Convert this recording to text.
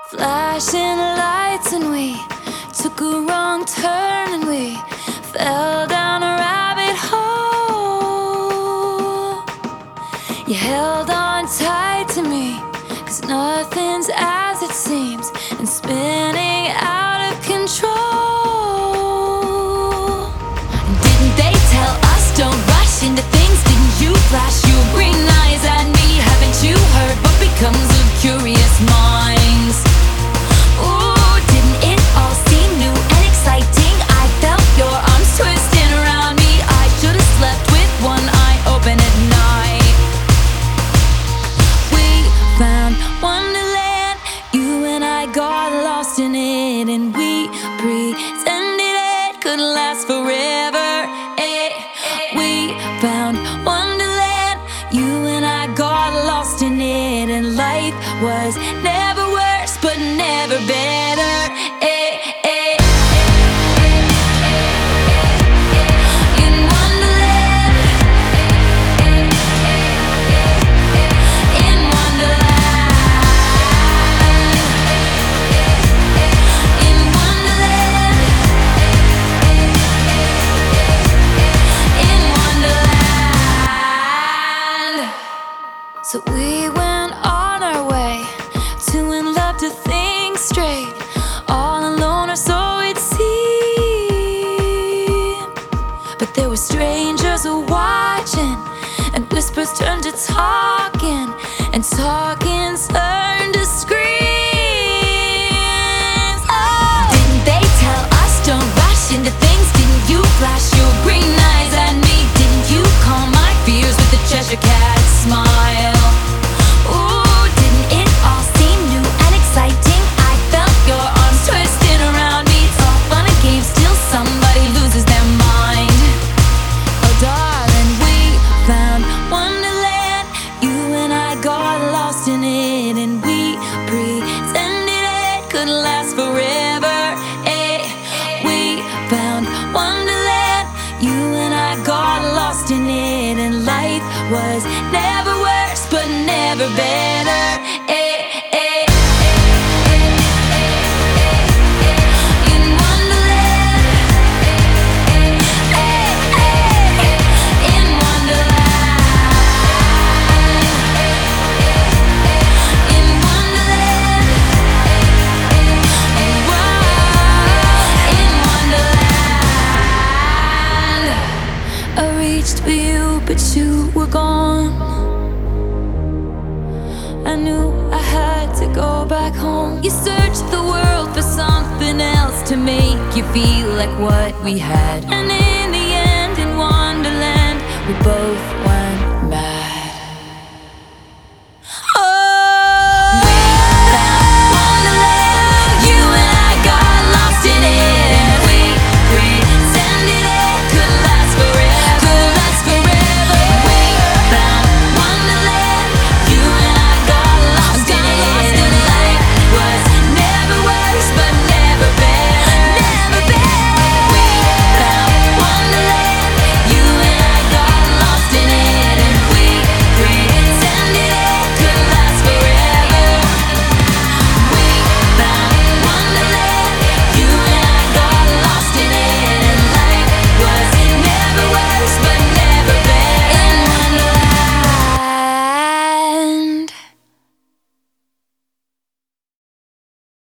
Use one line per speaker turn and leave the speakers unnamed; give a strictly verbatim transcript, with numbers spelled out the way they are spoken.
Flashing lights and we took a wrong turn and we fell down a rabbit hole. You held on tight to me, 'cause nothing's as it seems, and spinning out of control. Didn't they tell us don't rush into things? Didn't you flash your green eyes at me? Haven't you heard what becomes of curious minds? Ooh, didn't it all seem new and exciting? I felt your arms twisting around me. I should have slept with one eye open at night. We found Wonderland, you and I got lost in it, and we pretended it could last forever. Eh. We found Wonderland, you and I got lost in it, and life was never worse, but never better. Eh, eh. In Wonderland, in Wonderland, in Wonderland, in Wonderland. So we went on our way, two in love to think straight, all alone or so it seemed. But there were strangers watching, and whispers turned to talking, and talking turned to screams. Oh, didn't they tell us don't rush into things? Didn't you flash your green eyes at me? Didn't you calm my fears with a Cheshire Cat smile? Ooh, didn't it all seem new and exciting? I felt your arms twisting around me. It's all fun and games till somebody loses their mind. Oh darling, we found Wonderland, you and I got lost in it, and we pretended it could last forever. Eh. We found Wonderland, you and I got lost in it, and life was never worse, but never better. Eh, eh. In Wonderland, eh, eh. In Wonderland, in Wonderland, whoa, in Wonderland. I reached for you, but you were gone. I knew I had to go back home. You searched the world for something else to make you feel like what we had, and it